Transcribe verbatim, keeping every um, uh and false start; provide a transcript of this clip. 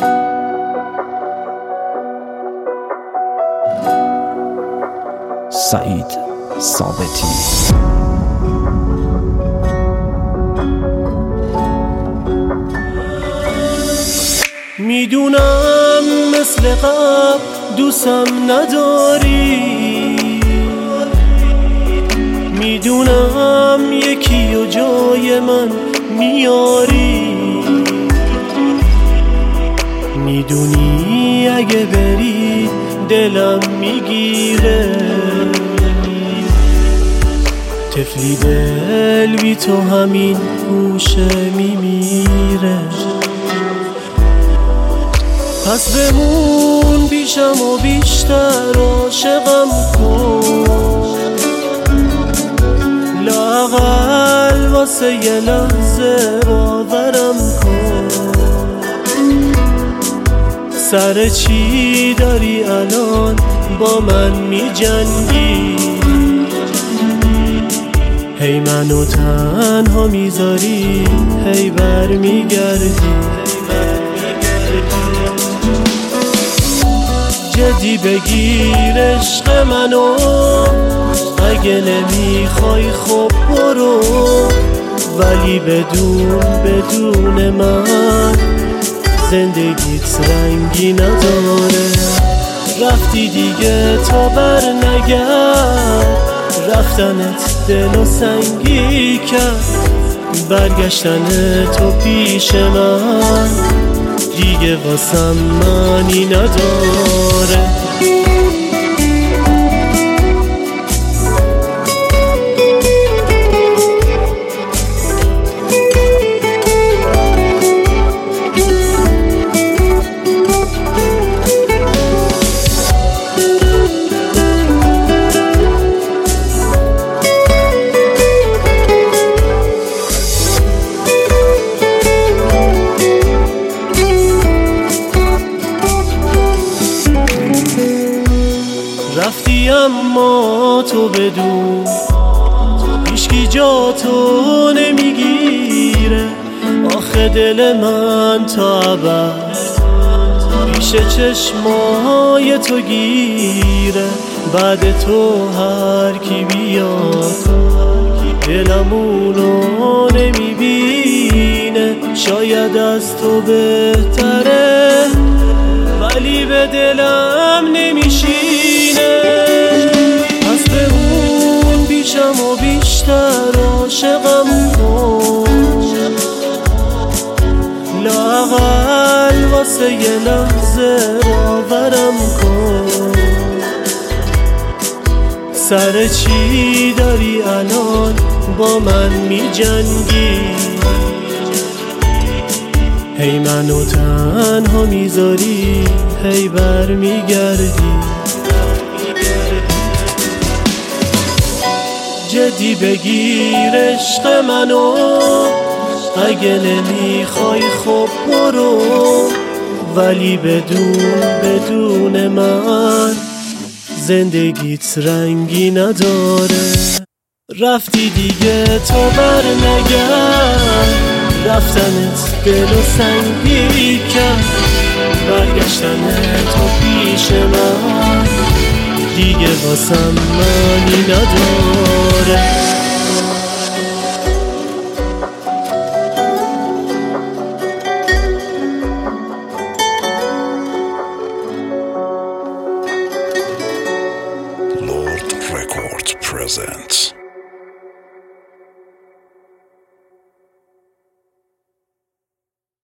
سعید ثابتی. میدونم مثل قبل دوستم نداری، میدونم یکی و جای من میاری، میدونی اگه بری دلم میگیره، طفلی دل بی تو همین گوشه میمیره. پس بمون بیشم و بیشتر عاشقم کن، لااقل واسه یه لحظه باورم کن. سر چی داری الان با من می جنگی؟ هی منو تنها میذاری، هی بر میگردی. جدی بگیر عشق منو، اگه نمیخوای خب برو، ولی بدون بدون من زندگیت رنگی نداره. رفتی دیگه تو بر نگرد، رفتنت دلو سنگی کرد، برگشتن تو پیش من دیگه واسم معنی نداره. رفتی اما تو بدون هیچکی جا تو نمیگیره. آخه دل من تا ابد پیش چشمای تو گیره. بعد تو هر کی بیاد دلم اونو نمیبینه. شاید از تو بهتره ولی به دلم نمیشینه. پس بمون بیشم و بیشتر عاشقم کن، لااقل واسه یه لحظه باورم کن. سر چی داری الان با من می جنگی؟ هی منو تنها میذاری، هی بر میگردی. جدی بگیر عشق منو، اگه نمیخوای خب برو، ولی بدون بدون من زندگیت رنگی نداره. رفتی دیگه تو بر نگرد، رفتنت دلو سنگی کرد، برگشتن تو پیش من دیگه واسم معنی نداره. Lord Record presents